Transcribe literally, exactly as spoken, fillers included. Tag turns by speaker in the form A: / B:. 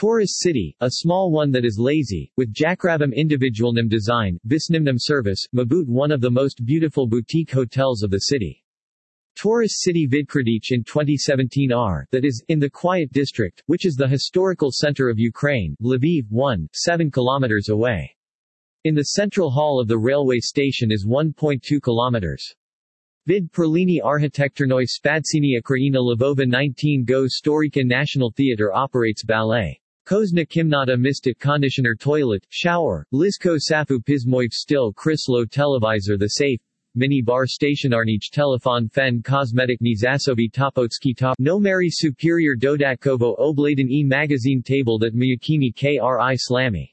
A: Tourist city, a small one that is lazy, with Jackravam individualnim design, Visnimnam service, Mabut one of the most beautiful boutique hotels of the city. Tourist city Vidkradich in twenty seventeen R, that is, in the Quiet district, which is the historical center of Ukraine, Lviv, one, seven kilometers away. In the central hall of the railway station is one point two kilometers. Vid Perlini Architekturnoi Spadsini Ukraina Lvova nineteen Go Storika National Theatre operates ballet. Kozna Kimnata Mistit Conditioner Toilet, Shower, Lizko Safu Pismoiv Still Krislo Televisor The Safe, Mini Bar Stationarnich Telefon Fen Kosmetic Nizasovi Topotski Top No Mary Superior Dodatkovo Obladen E Magazine Table that Miyakimi Kri Slamy